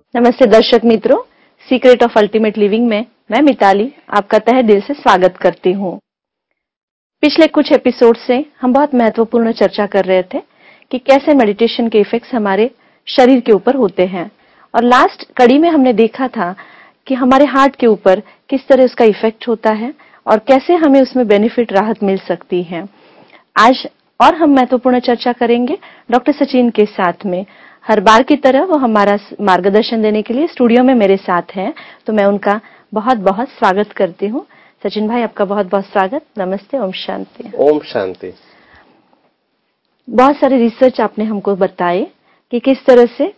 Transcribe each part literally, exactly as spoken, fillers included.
नमस्ते दर्शक मित्रों, सीक्रेट ऑफ अल्टीमेट लिविंग में मैं मिताली आपका तहे दिल से स्वागत करती हूँ। पिछले कुछ एपिसोड से हम बहुत महत्वपूर्ण चर्चा कर रहे थे कि कैसे मेडिटेशन के इफेक्ट्स हमारे शरीर के ऊपर होते हैं, और लास्ट कड़ी में हमने देखा था कि हमारे हार्ट के ऊपर किस तरह उसका इफेक्ट होता है और कैसे हमें उसमें बेनिफिट राहत मिल सकती है। आज और हम महत्वपूर्ण चर्चा करेंगे डॉक्टर सचिन के साथ में। हर बार की तरह वो हमारा मार्गदर्शन देने के लिए स्टूडियो में मेरे साथ हैं, तो मैं उनका बहुत बहुत स्वागत करती हूँ। सचिन भाई, आपका बहुत बहुत स्वागत। नमस्ते। ओम शांति। ओम शांति। बहुत सारे रिसर्च आपने हमको बताए कि किस तरह से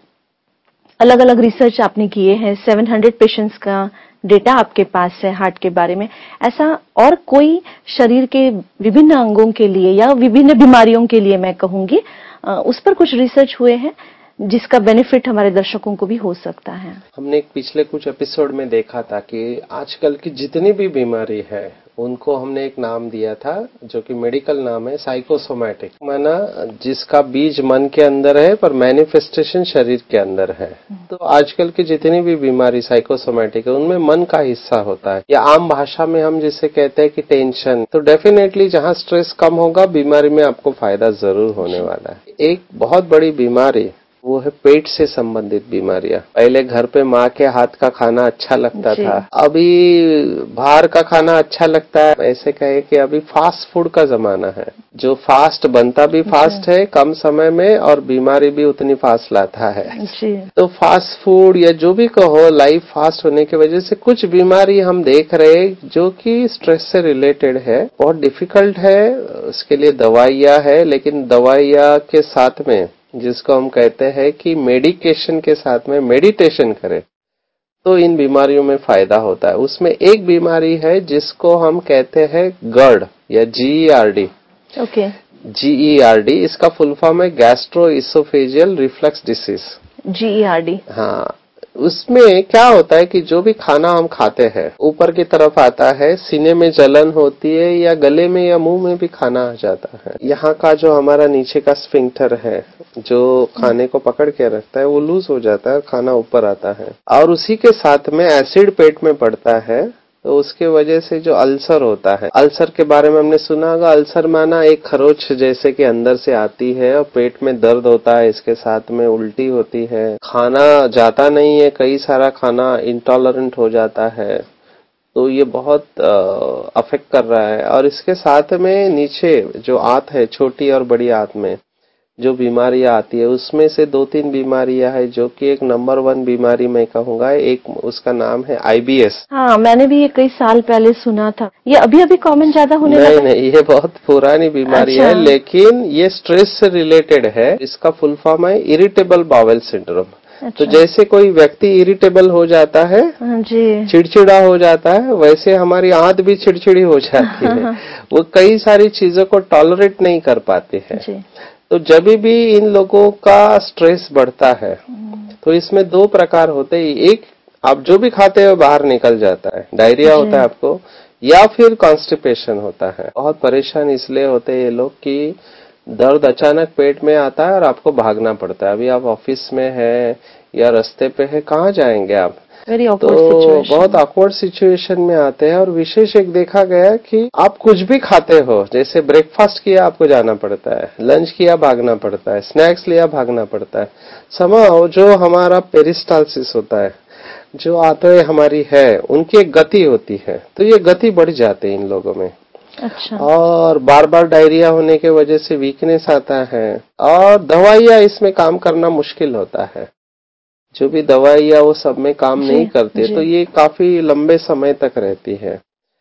अलग अलग रिसर्च आपने किए हैं। सात सौ पेशेंट्स का डेटा आपके पास है हार्ट के बारे में। ऐसा और कोई शरीर के विभिन्न अंगों के लिए या विभिन्न बीमारियों के लिए मैं कहूंगी, उस पर कुछ रिसर्च हुए हैं जिसका बेनिफिट हमारे दर्शकों को भी हो सकता है। हमने एक पिछले कुछ एपिसोड में देखा था कि आजकल की जितनी भी बीमारी है उनको हमने एक नाम दिया था जो कि मेडिकल नाम है साइकोसोमैटिक, माना जिसका बीज मन के अंदर है पर मैनिफेस्टेशन शरीर के अंदर है। तो आजकल की जितनी भी बीमारी साइकोसोमैटिक है उनमें मन का हिस्सा होता है, या आम भाषा में हम जिसे कहते हैं कि टेंशन। तो डेफिनेटली जहां स्ट्रेस कम होगा बीमारी में आपको फायदा जरूर होने वाला है। एक बहुत बड़ी बीमारी वो है पेट से संबंधित बीमारियां। पहले घर पे माँ के हाथ का खाना अच्छा लगता था, अभी बाहर का खाना अच्छा लगता है। ऐसे कहे कि अभी फास्ट फूड का जमाना है, जो फास्ट बनता भी फास्ट है कम समय में और बीमारी भी उतनी फास्ट लाता है। तो फास्ट फूड या जो भी कहो, लाइफ फास्ट होने की वजह से कुछ बीमारी हम देख रहे जो कि स्ट्रेस से रिलेटेड है। बहुत डिफिकल्ट है, उसके लिए दवाइयां है, लेकिन दवाइयां के साथ में जिसको हम कहते हैं कि मेडिकेशन के साथ में मेडिटेशन करें तो इन बीमारियों में फायदा होता है। उसमें एक बीमारी है जिसको हम कहते हैं गर्ड या जीईआरडी। ओके। जीईआरडी इसका फुल फॉर्म है gastro oesophageal reflux disease. GERD. हाँ, उसमें क्या होता है कि जो भी खाना हम खाते हैं ऊपर की तरफ आता है, सीने में जलन होती है या गले में या मुंह में भी खाना आ जाता है। यहाँ का जो हमारा नीचे का स्फिंक्टर है जो खाने को पकड़ के रखता है वो लूज हो जाता है, खाना ऊपर आता है। और उसी के साथ में एसिड पेट में पड़ता है, तो उसके वजह से जो अल्सर होता है, अल्सर के बारे में हमने सुना होगा। अल्सर माना एक खरोच जैसे कि अंदर से आती है और पेट में दर्द होता है, इसके साथ में उल्टी होती है, खाना जाता नहीं है, कई सारा खाना इंटॉलरेंट हो जाता है। तो ये बहुत अफेक्ट कर रहा है। और इसके साथ में नीचे जो आंत है, छोटी और बड़ी आंत में जो बीमारियां आती है उसमें से दो तीन बीमारियां है जो कि एक नंबर वन बीमारी मैं कहूंगा। एक उसका नाम है आईबीएस। हाँ, मैंने भी ये कई साल पहले सुना था। ये अभी अभी कॉमन ज्यादा होने लगा? नहीं नहीं, ये बहुत पुरानी बीमारी अच्छा। है, लेकिन ये स्ट्रेस से रिलेटेड है। इसका फुल फॉर्म है इरिटेबल बाउल सिंड्रोम। अच्छा। तो जैसे कोई व्यक्ति इरिटेबल हो जाता है, जी, चिड़चिड़ा हो जाता है, वैसे हमारी आंत भी चिड़चिड़ी हो जाती है। वो कई सारी चीजों को टॉलरेट नहीं कर पाती है। तो जब भी इन लोगों का स्ट्रेस बढ़ता है तो इसमें दो प्रकार होते हैं। एक, आप जो भी खाते हो बाहर निकल जाता है, डायरिया होता है आपको, या फिर कॉन्स्टिपेशन होता है। बहुत परेशान इसलिए होते हैं ये लोग कि दर्द अचानक पेट में आता है और आपको भागना पड़ता है। अभी आप ऑफिस में है या रास्ते पे है, कहाँ जाएंगे आप? तो बहुत ऑकवर्ड सिचुएशन में आते हैं। और विशेष एक देखा गया कि आप कुछ भी खाते हो, जैसे ब्रेकफास्ट किया आपको जाना पड़ता है, लंच किया भागना पड़ता है, स्नैक्स लिया भागना पड़ता है। समाओ जो हमारा पेरिस्टालसिस होता है, जो आंतें हमारी है, उनकी एक गति होती है, तो ये गति बढ़ जाती है इन लोगों में। अच्छा। और बार बार डायरिया होने के वजह से वीकनेस आता है और दवाइयां इसमें काम करना मुश्किल होता है। जो भी दवाइयां वो सब में काम नहीं करते, तो ये काफी लंबे समय तक रहती है।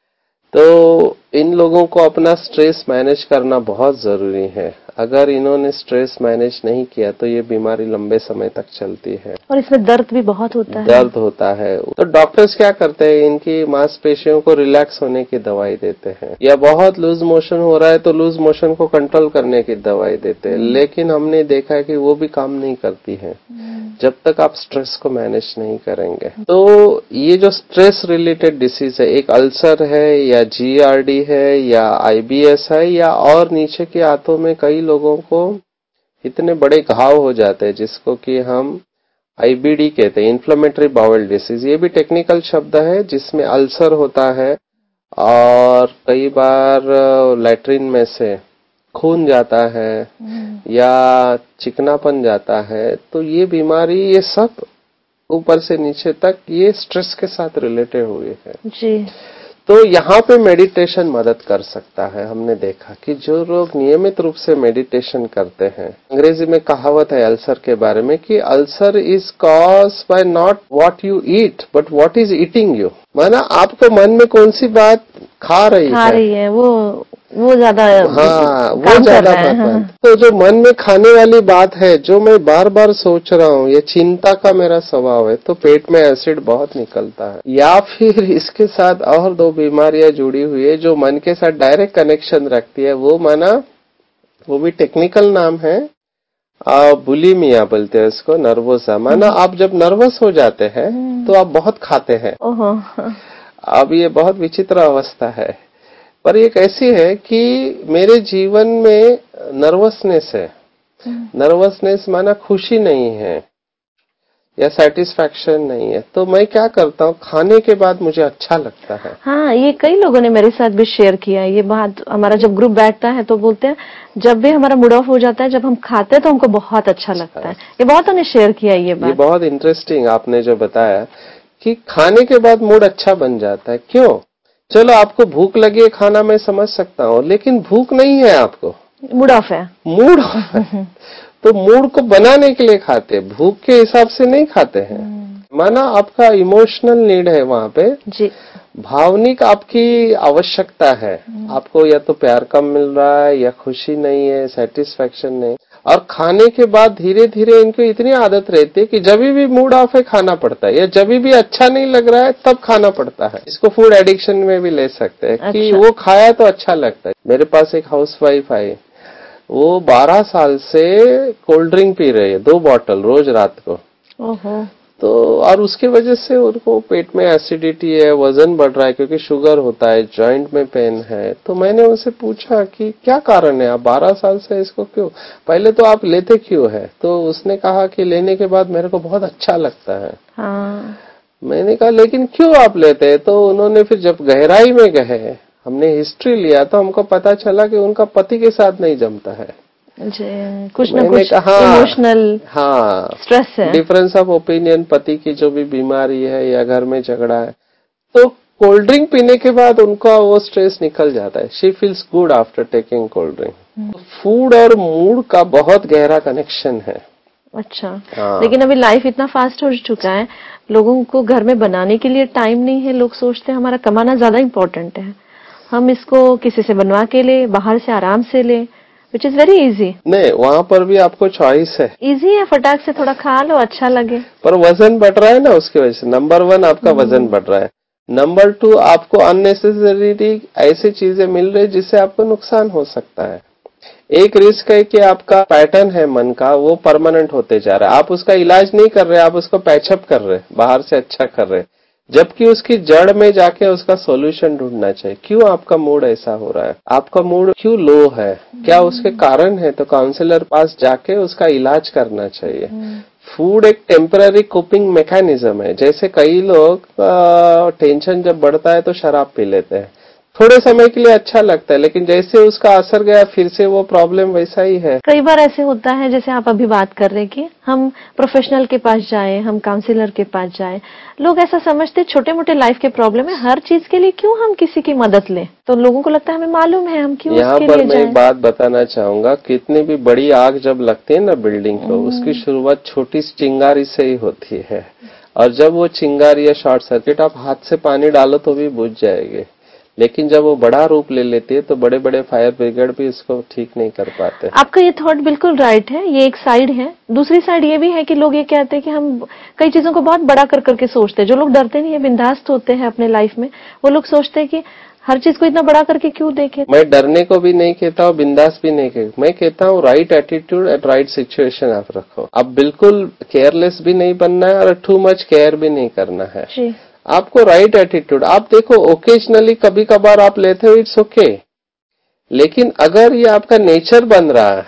तो इन लोगों को अपना स्ट्रेस मैनेज करना बहुत जरूरी है। अगर इन्होंने स्ट्रेस मैनेज नहीं किया तो ये बीमारी लंबे समय तक चलती है। और इसमें दर्द भी बहुत होता है। दर्द होता है। तो डॉक्टर्स क्या करते हैं, इनकी मांसपेशियों को रिलैक्स होने की दवाई देते हैं, या बहुत लूज मोशन हो रहा है तो लूज मोशन को कंट्रोल करने की दवाई देते हैं। लेकिन हमने देखा है कि वो भी काम नहीं करती है जब तक आप स्ट्रेस को मैनेज नहीं करेंगे। तो ये जो स्ट्रेस रिलेटेड डिसीज है, एक अल्सर है या जीआरडी है या आईबीएस है, या और नीचे के आंतों में कई लोगों को इतने बड़े घाव हो जाते हैं जिसको कि हम आईबीडी कहते हैं, इन्फ्लेमेटरी बाउल डिसीज। ये भी टेक्निकल शब्द है जिसमें अल्सर होता है और कई बार लैट्रिन में से खून जाता है या चिकनापन जाता है। तो ये बीमारी, ये सब ऊपर से नीचे तक ये स्ट्रेस के साथ रिलेटेड हुए है जी। तो यहाँ पे मेडिटेशन मदद कर सकता है। हमने देखा कि जो लोग नियमित रूप से मेडिटेशन करते हैं, अंग्रेजी में कहावत है अल्सर के बारे में कि ulcer is cause by not what you eat but what is eating you. माना आपको मन में कौन सी बात खा रही खा है रही है वो वो ज्यादा हाँ वो ज्यादा बात हाँ। तो जो मन में खाने वाली बात है, जो मैं बार बार सोच रहा हूँ, ये चिंता का मेरा स्वभाव है, तो पेट में एसिड बहुत निकलता है। या फिर इसके साथ और दो बीमारियां जुड़ी हुई है जो मन के साथ डायरेक्ट कनेक्शन रखती है। वो माना, वो भी टेक्निकल नाम है, बुलिमिया बोलते हैं इसको, नर्वोसा। माना आप जब नर्वस हो जाते हैं तो आप बहुत खाते हैं। अब ये बहुत विचित्र अवस्था है, पर एक ऐसी है कि मेरे जीवन में नर्वसनेस है। नर्वसनेस माना खुशी नहीं है या सेटिस्फैक्शन नहीं है, तो मैं क्या करता हूँ, खाने के बाद मुझे अच्छा लगता है। हाँ, ये कई लोगों ने मेरे साथ भी शेयर किया है ये बात। हमारा जब ग्रुप बैठता है तो बोलते हैं जब भी हमारा मूड ऑफ हो जाता है, जब हम खाते हैं तो हमको बहुत अच्छा लगता है। ये बहुत ने शेयर किया ये बात। ये बहुत इंटरेस्टिंग आपने जो बताया कि खाने के बाद मूड अच्छा बन जाता है। क्यों? चलो आपको भूख लगी है, खाना मैं समझ सकता हूँ, लेकिन भूख नहीं है, आपको मूड ऑफ है। मूड ऑफ है तो मूड को बनाने के लिए खाते, भूख के हिसाब से नहीं खाते हैं। माना आपका इमोशनल नीड है वहां पे जी, भावनिक आपकी आवश्यकता है। आपको या तो प्यार कम मिल रहा है या खुशी नहीं है, सेटिस्फैक्शन नहीं। और खाने के बाद धीरे धीरे इनको इतनी आदत रहती है कि जब भी मूड ऑफ है खाना पड़ता है, या जब भी अच्छा नहीं लग रहा है तब खाना पड़ता है। इसको फूड एडिक्शन में भी ले सकते हैं। अच्छा। कि वो खाया तो अच्छा लगता है। मेरे पास एक हाउसवाइफ आई, वो बारह साल से कोल्ड ड्रिंक पी रही है, दो बॉटल रोज रात को। ओहो। तो और उसके वजह से उनको पेट में एसिडिटी है, वजन बढ़ रहा है क्योंकि शुगर होता है, जॉइंट में पेन है। तो मैंने उनसे पूछा कि क्या कारण है, आप बारह साल से इसको क्यों, पहले तो आप लेते क्यों है? तो उसने कहा कि लेने के बाद मेरे को बहुत अच्छा लगता है। हाँ। मैंने कहा लेकिन क्यों आप लेते हैं? तो उन्होंने फिर जब गहराई में गए, हमने हिस्ट्री लिया, तो हमको पता चला कि उनका पति के साथ नहीं जमता है। कुछ ना कुछ इमोशनल हाँ स्ट्रेस है, डिफरेंस ऑफ ओपिनियन, पति की जो भी बीमारी है या घर में झगड़ा है, तो कोल्ड ड्रिंक पीने के बाद उनका वो स्ट्रेस निकल जाता है। She feels good after taking cold drink. Food और मूड का बहुत गहरा कनेक्शन है। अच्छा। हाँ। लेकिन अभी लाइफ इतना फास्ट हो चुका है, लोगों को घर में बनाने के लिए टाइम नहीं है। लोग सोचते हैं हमारा कमाना ज्यादा इम्पोर्टेंट है, हम इसको किसी से बनवा के ले, बाहर से आराम से ले, विच इज वेरी इजी। नहीं, वहाँ पर भी आपको चॉइस है, इजी है, फटाक से थोड़ा खा लो, अच्छा लगे। पर वजन बढ़ रहा है ना उसकी वजह से। नंबर वन आपका वजन बढ़ रहा है, नंबर टू आपको अननेसेसरी ऐसी चीजें मिल रही जिससे आपको नुकसान हो सकता है। एक रिस्क है कि आपका पैटर्न है मन का, वो परमानेंट होते जा रहा है। आप उसका इलाज नहीं कर रहे, आप उसको पैचअप कर रहे, बाहर से अच्छा कर रहे, जबकि उसकी जड़ में जाके उसका सॉल्यूशन ढूंढना चाहिए। क्यों आपका मूड ऐसा हो रहा है, आपका मूड क्यों लो है, क्या उसके कारण है? तो काउंसलर पास जाके उसका इलाज करना चाहिए। फूड एक टेम्पररी कोपिंग मैकेनिज्म है। जैसे कई लोग टेंशन जब बढ़ता है तो शराब पी लेते हैं, थोड़े समय के लिए अच्छा लगता है, लेकिन जैसे उसका असर गया फिर से वो प्रॉब्लम वैसा ही है। कई बार ऐसे होता है, जैसे आप अभी बात कर रहे हैं कि हम प्रोफेशनल के पास जाए, हम काउंसलर के पास जाए। लोग ऐसा समझते छोटे मोटे लाइफ के प्रॉब्लम है, हर चीज के लिए क्यों हम किसी की मदद लें? तो लोगों को लगता है हमें मालूम है, हम क्यों यहाँ पर मैं एक बात बताना चाहूंगा, कितनी भी बड़ी आग जब लगती है ना बिल्डिंग को, उसकी शुरुआत छोटी सी चिंगारी से ही होती है, और जब वो चिंगारी या शॉर्ट सर्किट आप हाथ से पानी डालो तो भी बुझ जाएगी, लेकिन जब वो बड़ा रूप ले लेती है तो बड़े बड़े फायर ब्रिगेड भी इसको ठीक नहीं कर पाते। आपका ये थॉट बिल्कुल राइट है, ये एक साइड है। दूसरी साइड ये भी है कि लोग ये कहते हैं कि हम कई चीजों को बहुत बड़ा कर करके सोचते हैं। जो लोग डरते नहीं है, बिंदास्त होते हैं अपने लाइफ में, वो लोग सोचते हैं कि हर चीज को इतना बड़ा करके क्यों देखें। मैं डरने को भी नहीं कहता हूँ, बिंदास भी नहीं कहता, मैं कहता हूँ right attitude at right situation आप रखो। अब बिल्कुल केयरलेस भी नहीं बनना है और टू मच केयर भी नहीं करना है जी। आपको राइट एटीट्यूड, आप देखो ओकेजनली कभी कभार आप लेते हो, इट्स ओके, लेकिन अगर ये आपका नेचर बन रहा है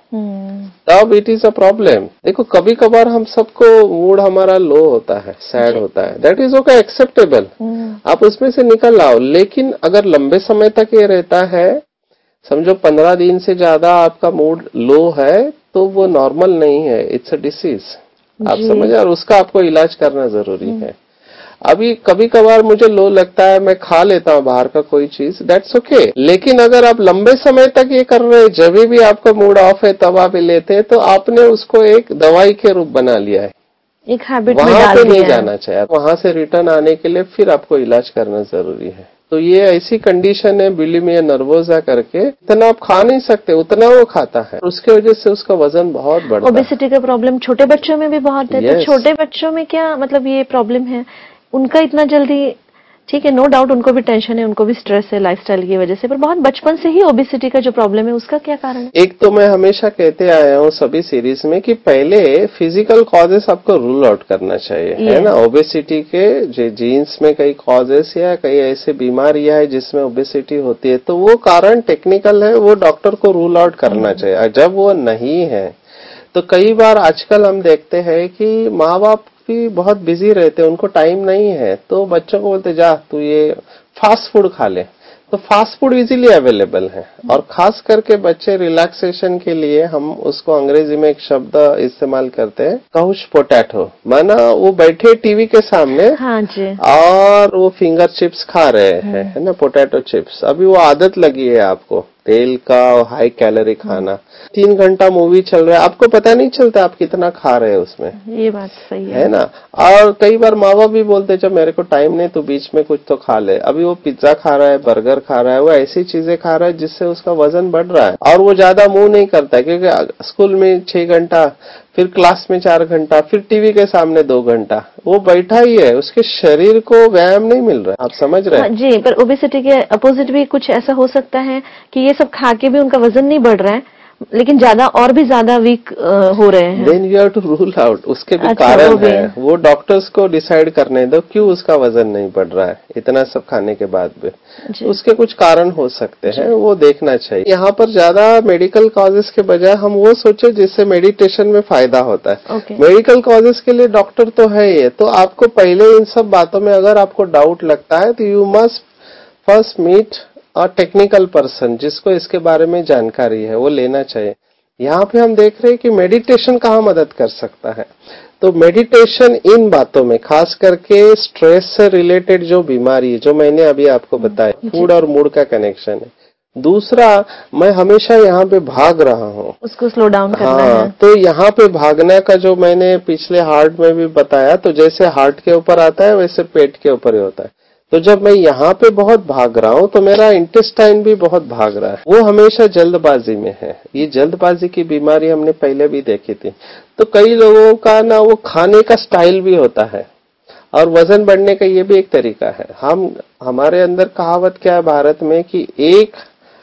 तब इट इज अ प्रॉब्लम। देखो कभी कभार हम सबको मूड हमारा लो होता है, सैड होता है, दैट इज ओके, एक्सेप्टेबल, आप उसमें से निकल आओ। लेकिन अगर लंबे समय तक ये रहता है, समझो पंद्रह दिन से ज्यादा आपका मूड लो है, तो वो नॉर्मल नहीं है, इट्स अ डिसीज, आप समझ, और उसका आपको इलाज करना जरूरी है। अभी कभी कभार मुझे लो लगता है, मैं खा लेता हूँ बाहर का कोई चीज, दैट्स ओके, लेकिन अगर आप लंबे समय तक ये कर रहे हैं, जब भी आपका मूड ऑफ है तब आप लेते हैं, तो आपने उसको एक दवाई के रूप बना लिया है, एक हैबिट में वहां डाल पे दिया नहीं है। जाना चाहिए। वहां से रिटर्न आने के लिए फिर आपको इलाज करना जरूरी है। तो ये ऐसी कंडीशन है बुलिमिया नर्वोसा करके, इतना आप खा नहीं सकते उतना वो खाता है, उसके वजह से उसका वजन बहुत बढ़ता है। ओबेसिटी का प्रॉब्लम छोटे बच्चों में भी बहुत है। तो छोटे बच्चों में क्या मतलब ये प्रॉब्लम है, उनका इतना जल्दी, ठीक है, नो डाउट उनको भी टेंशन है, उनको भी स्ट्रेस है लाइफस्टाइल की वजह से, पर बहुत बचपन से ही ओबेसिटी का जो प्रॉब्लम है उसका क्या कारण है? एक तो मैं हमेशा कहते आया हूँ सभी सीरीज में कि पहले फिजिकल कॉजेस आपको रूल आउट करना चाहिए, है ना। ओबेसिटी के जीन्स में कई कॉजेस या कई ऐसे बीमारियां है जिसमें ओबेसिटी होती है, तो वो कारण टेक्निकल है, वो डॉक्टर को रूल आउट करना चाहिए। जब वो नहीं है तो कई बार आजकल हम देखते हैं कि माँ बाप भी बहुत बिजी रहते हैं, उनको टाइम नहीं है, तो बच्चों को बोलते जा तू ये फास्ट फूड खा ले, तो फास्ट फूड इजीली अवेलेबल है। और खास करके बच्चे रिलैक्सेशन के लिए हम उसको अंग्रेजी में एक शब्द इस्तेमाल करते हैं, काउच पोटैटो, माना वो बैठे टीवी के सामने, हाँ जी, और वो फिंगर चिप्स खा रहे हैं, है ना, पोटैटो चिप्स। अभी वो आदत लगी है आपको तेल का और हाई कैलोरी खाना, तीन घंटा मूवी चल रहा है, आपको पता नहीं चलता आप कितना खा रहे हैं उसमें, ये बात सही है, है ना। और कई बार माँ बाप भी बोलते जब मेरे को टाइम नहीं तो बीच में कुछ तो खा ले। अभी वो पिज्जा खा रहा है, बर्गर खा रहा है, वो ऐसी चीजें खा रहा है जिससे उसका वजन बढ़ रहा है, और वो ज्यादा मुंह नहीं करता है, क्योंकि स्कूल में छह घंटा, फिर क्लास में चार घंटा, फिर टीवी के सामने दो घंटा वो बैठा ही है, उसके शरीर को व्यायाम नहीं मिल रहा है, आप समझ रहे हैं? जी, पर ओबेसिटी के अपोजिट भी कुछ ऐसा हो सकता है कि ये सब खा के भी उनका वजन नहीं बढ़ रहा है, लेकिन ज्यादा और भी ज्यादा वीक हो रहे हैं। Then you have to rule out, उसके भी अच्छा, कारण वो भी है, वो डॉक्टर्स को डिसाइड करने दो क्यों उसका वजन नहीं बढ़ रहा है इतना सब खाने के बाद भी, उसके कुछ कारण हो सकते हैं, वो देखना चाहिए। यहाँ पर ज्यादा मेडिकल कॉजेस के बजाय हम वो सोचे जिससे मेडिटेशन में फायदा होता है। okay. मेडिकल कॉजेस के लिए डॉक्टर तो है ही, तो आपको पहले इन सब बातों में अगर आपको डाउट लगता है तो you must first meet a technical person जिसको इसके बारे में जानकारी है, वो लेना चाहिए। यहाँ पे हम देख रहे हैं कि मेडिटेशन कहाँ मदद कर सकता है, तो मेडिटेशन इन बातों में, खास करके स्ट्रेस से रिलेटेड जो बीमारी है जो मैंने अभी आपको बताया, फूड और मूड का कनेक्शन है। दूसरा, मैं हमेशा यहाँ पे भाग रहा हूँ, उसको स्लो डाउन करना हाँ, है। तो यहाँ पे भागने का जो मैंने पिछले हार्ट में भी बताया, तो जैसे हार्ट के ऊपर आता है वैसे पेट के ऊपर ही होता है। तो जब मैं यहाँ पे बहुत भाग रहा हूँ तो मेरा इंटेस्टाइन भी बहुत भाग रहा है, वो हमेशा जल्दबाजी में है। ये जल्दबाजी की बीमारी हमने पहले भी देखी थी। तो कई लोगों का ना वो खाने का स्टाइल भी होता है, और वजन बढ़ने का ये भी एक तरीका है। हम हमारे अंदर कहावत क्या है भारत में कि एक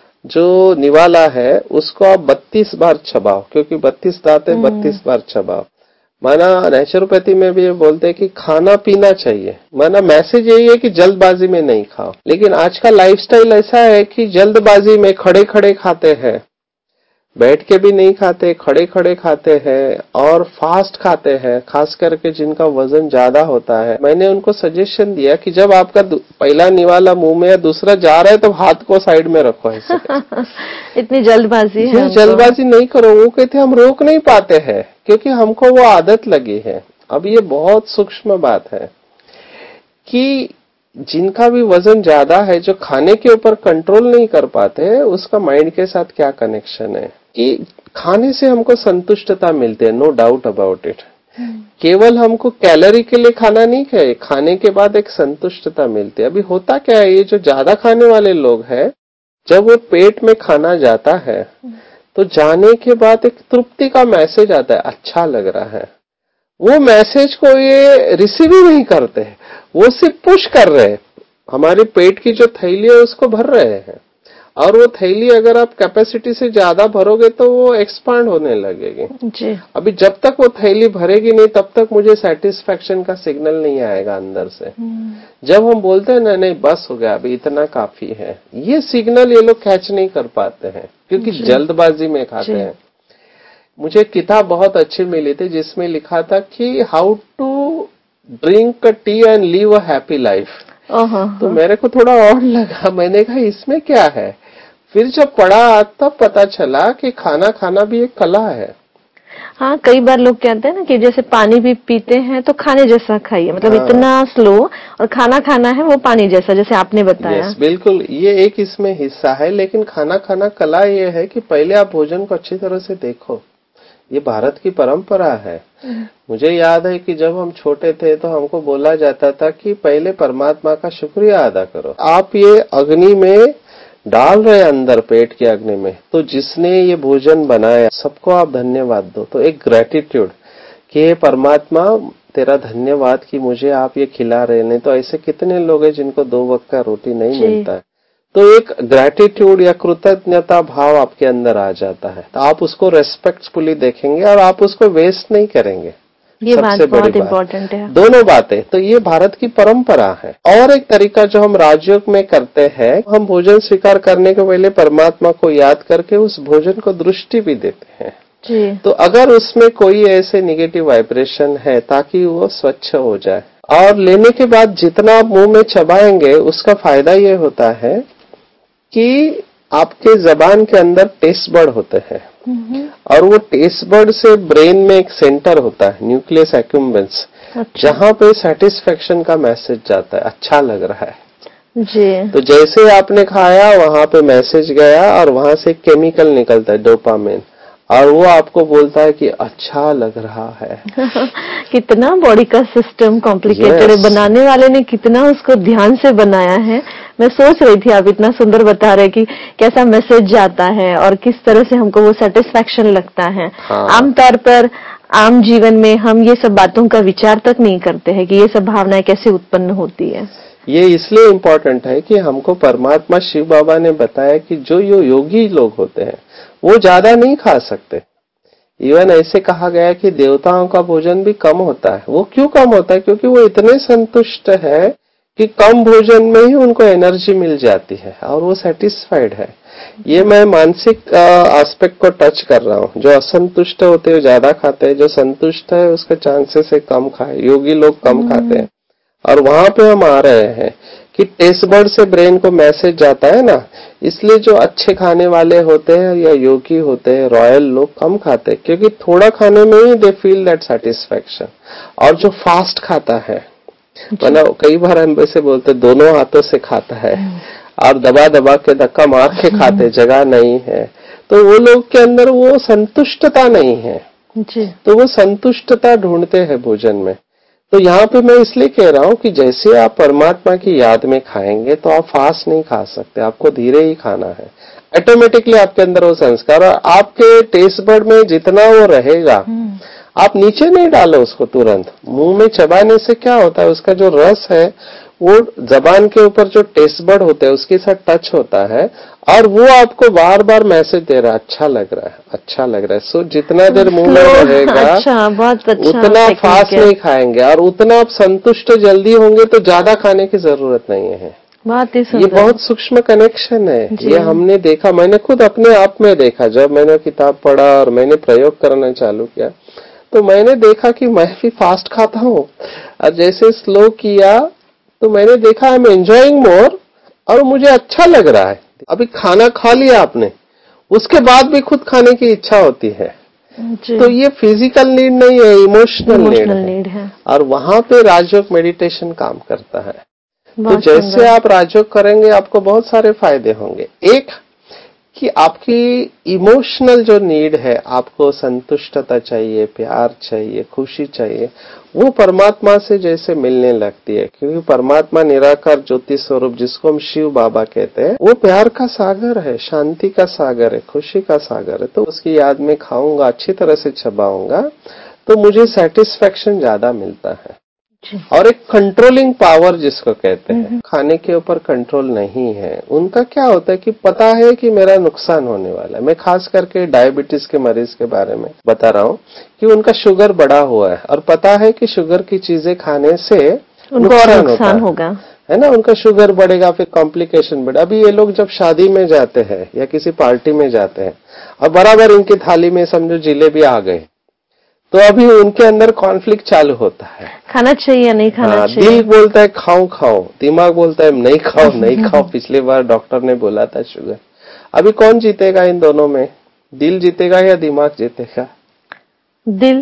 जो निवाला है उसको आप बत्तीस बार चबाओ, क्योंकि बत्तीस दांत है, बत्तीस बार चबाओ। माना नेचुरोपैथी में भी ये बोलते हैं कि खाना पीना चाहिए, माना मैसेज यही है कि जल्दबाजी में नहीं खाओ। लेकिन आज का लाइफस्टाइल ऐसा है कि जल्दबाजी में खड़े खड़े खाते हैं, बैठ के भी नहीं खाते, खड़े खड़े खाते हैं, और फास्ट खाते हैं, खास करके जिनका वजन ज्यादा होता है। मैंने उनको सजेशन दिया कि जब आपका पहला निवाला मुंह में या दूसरा जा रहा है तो हाथ को साइड में रखो ऐसे। इतनी जल्दबाजी है, जल्दबाजी नहीं करो। वो कहते हम रोक नहीं पाते हैं क्योंकि हमको वो आदत लगी है। अब ये बहुत सूक्ष्म बात है कि जिनका भी वजन ज्यादा है, जो खाने के ऊपर कंट्रोल नहीं कर पाते हैं, उसका माइंड के साथ क्या कनेक्शन है कि खाने से हमको संतुष्टता मिलती है, नो डाउट अबाउट इट। केवल हमको कैलोरी के लिए खाना नहीं खाए, खाने के बाद एक संतुष्टता मिलती है। अभी होता क्या है, ये जो ज्यादा खाने वाले लोग हैं, जब वो पेट में खाना जाता है तो जाने के बाद एक तृप्ति का मैसेज आता है, अच्छा लग रहा है। वो मैसेज को ये रिसीव ही नहीं करते, वो सिर्फ पुश कर रहे हैं, हमारे पेट की जो थैली है उसको भर रहे हैं, और वो थैली अगर आप कैपेसिटी से ज्यादा भरोगे तो वो एक्सपांड होने लगेगी जी। अभी जब तक वो थैली भरेगी नहीं तब तक मुझे सेटिस्फेक्शन का सिग्नल नहीं आएगा अंदर से। जब हम बोलते हैं ना नहीं बस हो गया अभी इतना काफी है, ये सिग्नल ये लोग कैच नहीं कर पाते हैं क्योंकि जल्दबाजी में खाते हैं। मुझे एक किताब बहुत अच्छी मिली थी जिसमें लिखा था कि how to drink tea and live a happy life. तो मेरे को थोड़ा और लगा, मैंने कहा इसमें क्या है। फिर जब पढ़ा तब पता चला कि खाना खाना भी एक कला है। हाँ, कई बार लोग कहते हैं ना कि जैसे पानी भी पीते हैं तो खाने जैसा खाइए, मतलब हाँ। इतना स्लो, और खाना खाना है वो पानी जैसा, जैसे आपने बताया। yes, बिल्कुल, ये एक इसमें हिस्सा है। लेकिन खाना खाना कला ये है कि पहले आप भोजन को अच्छी तरह से देखो। ये भारत की परंपरा है। मुझे याद है कि जब हम छोटे थे तो हमको बोला जाता था कि पहले परमात्मा का शुक्रिया अदा करो। आप ये अग्नि में डाल रहे अंदर, पेट के अग्नि में, तो जिसने ये भोजन बनाया सबको आप धन्यवाद दो। तो एक ग्रेटिट्यूड कि हे परमात्मा तेरा धन्यवाद कि मुझे आप ये खिला रहे। नहीं तो ऐसे कितने लोग हैं जिनको दो वक्त का रोटी नहीं मिलता है। तो एक ग्रेटिट्यूड या कृतज्ञता भाव आपके अंदर आ जाता है, तो आप उसको रेस्पेक्टफुली देखेंगे और आप उसको वेस्ट नहीं करेंगे। ये बात बहुत इम्पोर्टेंट है। दोनों बातें, तो ये भारत की परंपरा है। और एक तरीका जो हम राजयोग में करते हैं, हम भोजन स्वीकार करने के पहले परमात्मा को याद करके उस भोजन को दृष्टि भी देते हैं जी। तो अगर उसमें कोई ऐसे निगेटिव वाइब्रेशन है ताकि वो स्वच्छ हो जाए। और लेने के बाद जितना आप मुंह में चबाएंगे उसका फायदा ये होता है कि आपके जबान के अंदर टेस्ट बर्ड होते हैं और वो टेस्ट बर्ड से ब्रेन में एक सेंटर होता है, न्यूक्लियस एक्यूम्बेंस, अच्छा। जहां पे सेटिस्फेक्शन का मैसेज जाता है, अच्छा लग रहा है जी। तो जैसे आपने खाया वहां पे मैसेज गया और वहां से केमिकल निकलता है डोपामिन, और वो आपको बोलता है कि अच्छा लग रहा है। कितना बॉडी का सिस्टम कॉम्प्लिकेटेड है, बनाने वाले ने कितना उसको ध्यान से बनाया है। मैं सोच रही थी आप इतना सुंदर बता रहे कि कैसा मैसेज जाता है और किस तरह से हमको वो सेटिस्फेक्शन लगता है। हाँ। आमतौर पर आम जीवन में हम ये सब बातों का विचार तक नहीं करते हैं कि ये सब भावनाएं कैसे उत्पन्न होती है। ये इसलिए इम्पोर्टेंट है कि हमको परमात्मा शिव बाबा ने बताया कि जो यो योगी लोग होते हैं वो ज्यादा नहीं खा सकते। इवन ऐसे कहा गया है कि देवताओं का भोजन भी कम होता है। वो क्यों कम होता है? क्योंकि वो इतने संतुष्ट है कि कम भोजन में ही उनको एनर्जी मिल जाती है और वो सेटिस्फाइड है। ये मैं मानसिक एस्पेक्ट को टच कर रहा हूँ। जो असंतुष्ट होते हैं ज्यादा खाते हैं, जो संतुष्ट है उसके चांसेस है कम खाए। योगी लोग कम खाते हैं और वहां पे हम आ रहे हैं कि टेस्ट बर्ड से ब्रेन को मैसेज जाता है ना, इसलिए जो अच्छे खाने वाले होते हैं या योगी होते हैं, रॉयल लोग कम खाते हैं क्योंकि थोड़ा खाने में ही दे फील दैट सेटिस्फेक्शन। और जो फास्ट खाता है, मतलब कई बार हम वैसे बोलते दोनों हाथों से खाता है और दबा दबा के धक्का मार के खाते, जगह नहीं है, तो वो लोग के अंदर वो संतुष्टता नहीं है जी। तो वो संतुष्टता ढूंढते हैं भोजन में। तो यहाँ पे मैं इसलिए कह रहा हूँ कि जैसे आप परमात्मा की याद में खाएंगे तो आप फास्ट नहीं खा सकते, आपको धीरे ही खाना है। ऑटोमेटिकली आपके अंदर वो संस्कार, और आपके टेस्ट बर्ड में जितना वो रहेगा, आप नीचे नहीं डालो उसको तुरंत। मुंह में चबाने से क्या होता है, उसका जो रस है वो जबान के ऊपर जो टेस्ट बर्ड होते हैं उसके साथ टच होता है और वो आपको बार बार मैसेज दे रहा है, अच्छा लग रहा है, अच्छा लग रहा है। सो जितना देर मुंह में रहेगा अच्छा, बहुत अच्छा, उतना फास्ट नहीं खाएंगे और उतना आप संतुष्ट जल्दी होंगे, तो ज्यादा खाने की जरूरत नहीं है। बात ये बहुत सूक्ष्म कनेक्शन है। ये हमने देखा, मैंने खुद अपने आप में देखा। जब मैंने किताब पढ़ा और मैंने प्रयोग करना चालू किया तो मैंने देखा कि मैं भी फास्ट खाता हूँ और जैसे स्लो किया तो मैंने देखा आई एम एंजॉयिंग मोर और मुझे अच्छा लग रहा है। अभी खाना खा लिया आपने, उसके बाद भी खुद खाने की इच्छा होती है। तो ये फिजिकल नीड नहीं है, इमोशनल नीड है।, है और वहां पे राजयोग मेडिटेशन काम करता है। तो जैसे आप राजयोग करेंगे आपको बहुत सारे फायदे होंगे। एक कि आपकी इमोशनल जो नीड है, आपको संतुष्टता चाहिए, प्यार चाहिए, खुशी चाहिए, वो परमात्मा से जैसे मिलने लगती है। क्योंकि परमात्मा निराकार ज्योति स्वरूप जिसको हम शिव बाबा कहते हैं, वो प्यार का सागर है, शांति का सागर है, खुशी का सागर है। तो उसकी याद में खाऊंगा, अच्छी तरह से चबाऊंगा तो मुझे सेटिस्फेक्शन ज्यादा मिलता है। और एक कंट्रोलिंग पावर जिसको कहते हैं, खाने के ऊपर कंट्रोल नहीं है। उनका क्या होता है कि पता है कि मेरा नुकसान होने वाला है। मैं खास करके डायबिटीज के मरीज के बारे में बता रहा हूँ कि उनका शुगर बढ़ा हुआ है और पता है कि शुगर की चीजें खाने से उनको नुकसान, नुकसान होगा। है ना, उनका शुगर बढ़ेगा, फिर कॉम्प्लिकेशन बढ़े। अभी ये लोग जब शादी में जाते हैं या किसी पार्टी में जाते हैं और बराबर इनकी थाली में समझो जिलेबी आ गए, तो अभी उनके अंदर कॉन्फ्लिक्ट चालू होता है, खाना चाहिए या नहीं खाना हाँ, चाहिए। दिल बोलता है खाओ खाओ, दिमाग बोलता है नहीं खाओ नहीं खाओ। पिछली बार डॉक्टर ने बोला था शुगर। अभी कौन जीतेगा इन दोनों में, दिल जीतेगा या दिमाग जीतेगा? दिल।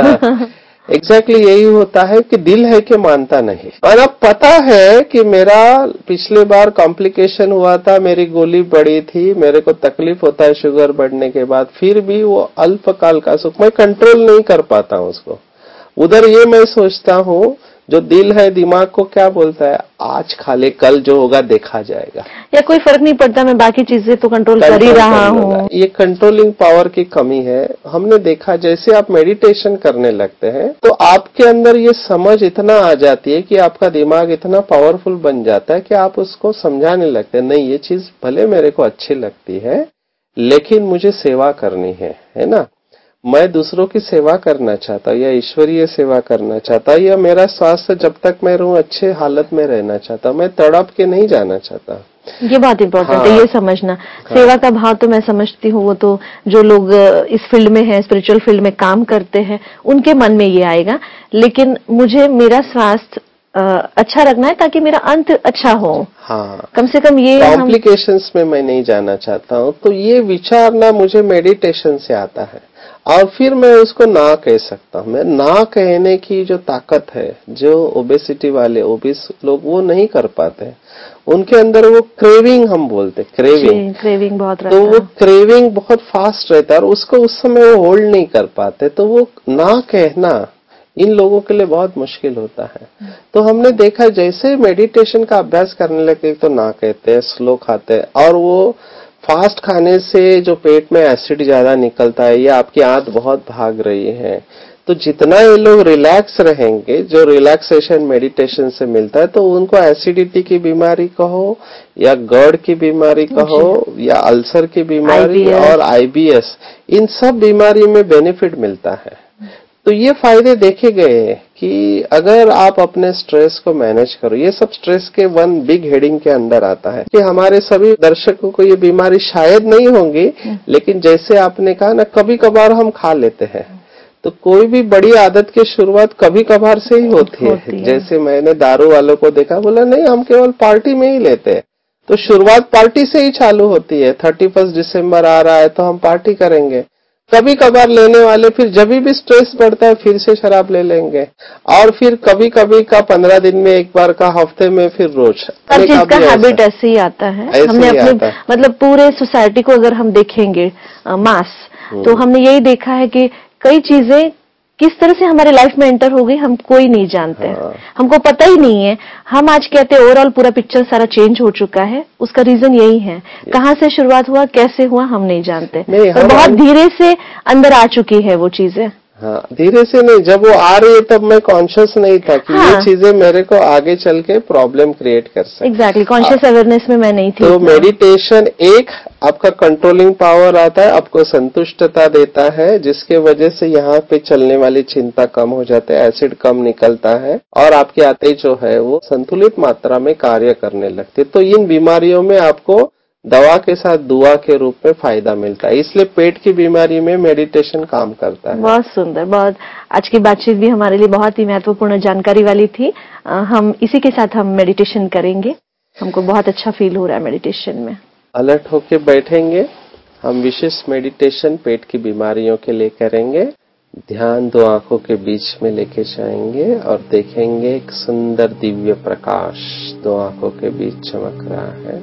एग्जैक्टली exactly यही होता है कि दिल है कि मानता नहीं। और अब पता है कि मेरा पिछले बार कॉम्प्लिकेशन हुआ था, मेरी गोली बढ़ी थी, मेरे को तकलीफ होता है शुगर बढ़ने के बाद, फिर भी वो अल्पकाल का सुख, मैं कंट्रोल नहीं कर पाता हूं उसको। उधर ये मैं सोचता हूँ, जो दिल है दिमाग को क्या बोलता है, आज खा ले, कल जो होगा देखा जाएगा, या कोई फर्क नहीं पड़ता, मैं बाकी चीजें तो कंट्रोल कर ही रहा हूँ। ये कंट्रोलिंग पावर की कमी है। हमने देखा जैसे आप मेडिटेशन करने लगते हैं तो आपके अंदर ये समझ इतना आ जाती है कि आपका दिमाग इतना पावरफुल बन जाता है कि आप उसको समझाने लगते हैं, नहीं ये चीज भले मेरे को अच्छी लगती है लेकिन मुझे सेवा करनी है, है ना, मैं दूसरों की सेवा करना चाहता या ईश्वरीय सेवा करना चाहता, या मेरा स्वास्थ्य जब तक मैं रहूं अच्छे हालत में रहना चाहता, मैं तड़प के नहीं जाना चाहता। ये बहुत इम्पोर्टेंट हाँ, है ये समझना। हाँ, सेवा का भाव तो मैं समझती हूँ, वो तो जो लोग इस फील्ड में है, स्पिरिचुअल फील्ड में काम करते हैं, उनके मन में ये आएगा। लेकिन मुझे मेरा स्वास्थ्य अच्छा रखना है ताकि मेरा अंत अच्छा हो। हाँ, कम से कम ये कॉम्प्लिकेशंस में मैं नहीं जाना चाहता हूँ। तो ये विचार ना मुझे मेडिटेशन से आता है और फिर मैं उसको ना कह सकता हूँ। मैं ना कहने की जो ताकत है, जो ओबेसिटी वाले ओबिस लोग वो नहीं कर पाते, उनके अंदर वो क्रेविंग हम बोलते, क्रेविंग क्रेविंग बहुत रहता है, तो वो क्रेविंग बहुत फास्ट रहता है और उसको उस समय वो होल्ड नहीं कर पाते, तो वो ना कहना इन लोगों के लिए बहुत मुश्किल होता है। तो हमने देखा जैसे मेडिटेशन का अभ्यास करने लगे तो ना कहते हैं, स्लो खाते हैं, और वो फास्ट खाने से जो पेट में एसिड ज्यादा निकलता है या आपकी आंत बहुत भाग रही है, तो जितना ये लोग रिलैक्स रहेंगे, जो रिलैक्सेशन मेडिटेशन से मिलता है, तो उनको एसिडिटी की बीमारी कहो या गर्ड की बीमारी कहो या अल्सर की बीमारी और आईबीएस, इन सब बीमारी में बेनिफिट मिलता है। तो ये फायदे देखे गए हैं कि अगर आप अपने स्ट्रेस को मैनेज करो, ये सब स्ट्रेस के वन बिग हेडिंग के अंदर आता है कि हमारे सभी दर्शकों को ये बीमारी शायद नहीं होंगी, लेकिन जैसे आपने कहा ना, कभी कभार हम खा लेते हैं, तो कोई भी बड़ी आदत की शुरुआत कभी कभार से ही होती, होती है, है। जैसे मैंने दारू वालों को देखा, बोला नहीं हम केवल पार्टी में ही लेते हैं, तो शुरुआत पार्टी से ही चालू होती है। थर्टी फर्स्ट दिसंबर आ रहा है तो हम पार्टी करेंगे, कभी कभार लेने वाले फिर जब भी स्ट्रेस बढ़ता है फिर से शराब ले लेंगे, और फिर कभी कभी का पंद्रह दिन में एक बार का, हफ्ते में फिर रोज। हर चीज का हैबिट ऐसे ही आता है। हमने अपने मतलब पूरे सोसाइटी को अगर हम देखेंगे मास, तो हमने यही देखा है कि कई चीजें किस तरह से हमारे लाइफ में एंटर हो गई हम कोई नहीं जानते। हाँ। हमको पता ही नहीं है। हम आज कहते हैं ओवरऑल पूरा पिक्चर सारा चेंज हो चुका है, उसका रीजन यही है। कहाँ से शुरुआत हुआ, कैसे हुआ, हम नहीं जानते, पर बहुत धीरे से अंदर आ चुकी है वो चीजें। हाँ, धीरे से नहीं, जब वो आ रही है तब मैं कॉन्शियस नहीं था कि हाँ, ये चीजें मेरे को आगे चल के प्रॉब्लम क्रिएट कर सकती। एग्जैक्टली, कॉन्शियस अवेयरनेस में मैं नहीं थी। तो मेडिटेशन एक आपका कंट्रोलिंग पावर आता है, आपको संतुष्टता देता है, जिसके वजह से यहाँ पे चलने वाली चिंता कम हो जाते हैं, एसिड कम निकलता है और आपकी आंतें जो है वो संतुलित मात्रा में कार्य करने लगती है। तो इन बीमारियों में आपको दवा के साथ दुआ के रूप में फायदा मिलता है, इसलिए पेट की बीमारी में मेडिटेशन काम करता है। बहुत सुंदर, बहुत आज की बातचीत भी हमारे लिए बहुत ही महत्वपूर्ण जानकारी वाली थी। हम इसी के साथ हम मेडिटेशन करेंगे, हमको बहुत अच्छा फील हो रहा है मेडिटेशन में। अलर्ट होके बैठेंगे, हम विशेष मेडिटेशन पेट की बीमारियों के लिए करेंगे। ध्यान दो आंखों के बीच में लेके जाएंगे और देखेंगे एक सुंदर दिव्य प्रकाश दो आंखों के बीच चमक रहा है,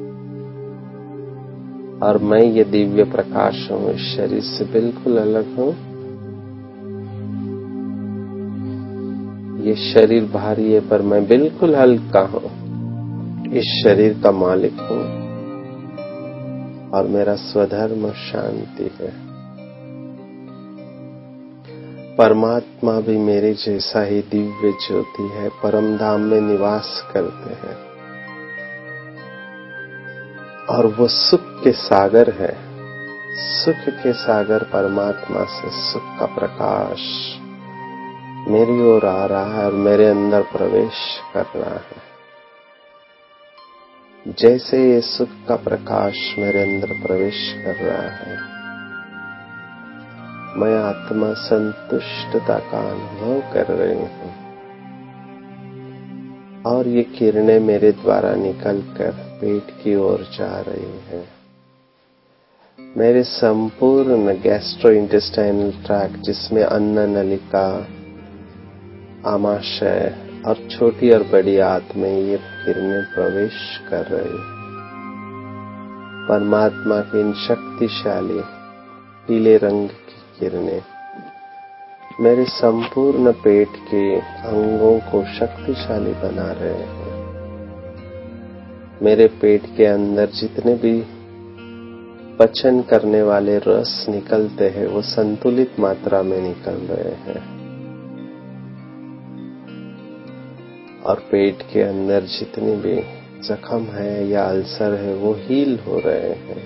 और मैं ये दिव्य प्रकाश हूं, इस शरीर से बिल्कुल अलग हूं। ये शरीर भारी है पर मैं बिल्कुल हल्का हूं, इस शरीर का मालिक हूं और मेरा स्वधर्म शांति है। परमात्मा भी मेरे जैसा ही दिव्य ज्योति है, परम धाम में निवास करते हैं और वो सुख के सागर है। सुख के सागर परमात्मा से सुख का प्रकाश मेरी ओर आ रहा है और मेरे अंदर प्रवेश कर रहा है। जैसे ये सुख का प्रकाश मेरे अंदर प्रवेश कर रहा है, मैं आत्मा संतुष्टता का अनुभव कर रही हूँ और ये किरणें मेरे द्वारा निकलकर पेट की ओर जा रही हैं। मेरे संपूर्ण गैस्ट्रोइंटेस्टाइनल ट्रैक्ट, जिसमें अन्न नलिका, आमाशय और छोटी और बड़ी आंत में ये किरणें प्रवेश कर रही हैं। परमात्मा की इन शक्तिशाली पीले रंग की किरणें मेरे संपूर्ण पेट के अंगों को शक्तिशाली बना रहे हैं। मेरे पेट के अंदर जितने भी पचन करने वाले रस निकलते हैं वो संतुलित मात्रा में निकल रहे हैं और पेट के अंदर जितने भी जख्म है या अल्सर है वो हील हो रहे हैं।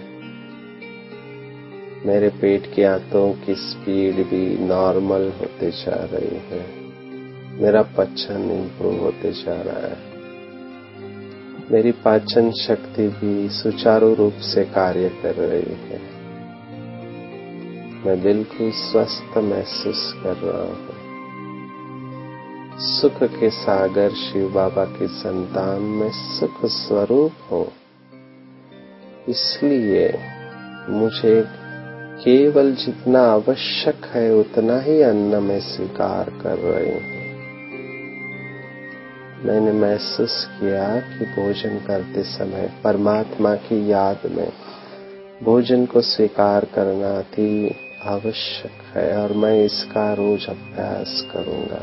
मेरे पेट के आंतों की स्पीड भी नॉर्मल होते जा रही है। मेरा पाचन इंप्रूव होते जा रहा है। मेरी पाचन शक्ति भी सुचारू रूप से कार्य कर रही है। मैं बिल्कुल स्वस्थ महसूस कर रहा हूँ। सुख के सागर शिव बाबा की संतान में सुख स्वरूप हूँ, इसलिए मुझे केवल जितना आवश्यक है उतना ही अन्न में स्वीकार कर रही हूँ। मैंने महसूस किया कि भोजन करते समय परमात्मा की याद में भोजन को स्वीकार करना अति आवश्यक है और मैं इसका रोज अभ्यास करूंगा।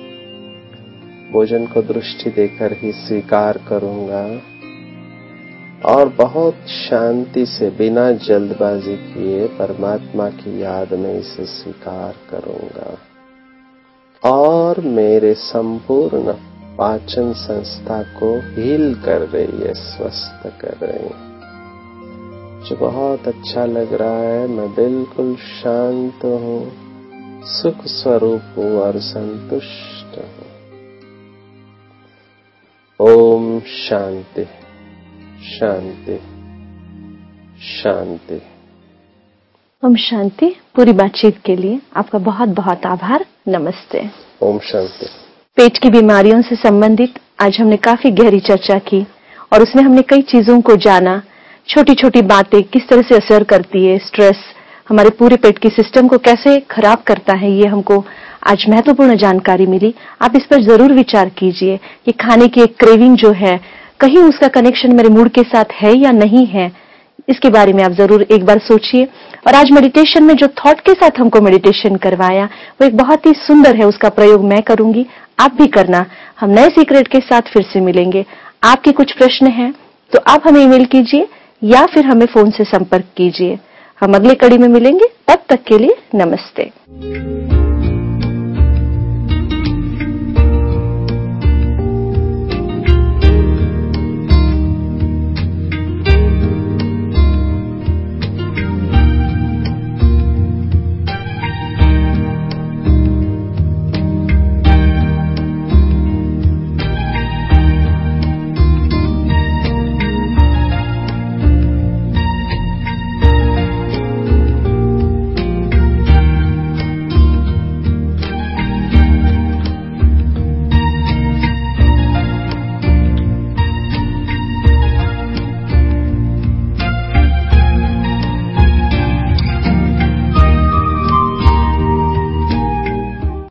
भोजन को दृष्टि देकर ही स्वीकार करूंगा और बहुत शांति से बिना जल्दबाजी किए परमात्मा की याद में इसे स्वीकार करूंगा और मेरे संपूर्ण पाचन संस्था को हील कर रही है, स्वस्थ कर रही है, जो बहुत अच्छा लग रहा है। मैं बिल्कुल शांत हूँ, सुख स्वरूप हूँ और संतुष्ट हूँ। ओम शांति शांति शांति। ओम शांति। पूरी बातचीत के लिए आपका बहुत बहुत आभार। नमस्ते। ओम शांति। पेट की बीमारियों से संबंधित आज हमने काफी गहरी चर्चा की और उसमें हमने कई चीजों को जाना। छोटी छोटी बातें किस तरह से असर करती है, स्ट्रेस हमारे पूरे पेट की सिस्टम को कैसे खराब करता है, ये हमको आज महत्वपूर्ण जानकारी मिली। आप इस पर जरूर विचार कीजिए कि खाने की एक क्रेविंग जो है, कहीं उसका कनेक्शन मेरे मूड के साथ है या नहीं है, इसके बारे में आप जरूर एक बार सोचिए। और आज मेडिटेशन में जो थॉट के साथ हमको मेडिटेशन करवाया वो एक बहुत ही सुंदर है, उसका प्रयोग मैं करूंगी, आप भी करना। हम नए सीक्रेट के साथ फिर से मिलेंगे। आपके कुछ प्रश्न हैं तो आप हमें ईमेल कीजिए या फिर हमें फोन से संपर्क कीजिए। हम अगले कड़ी में मिलेंगे, तब तक के लिए नमस्ते।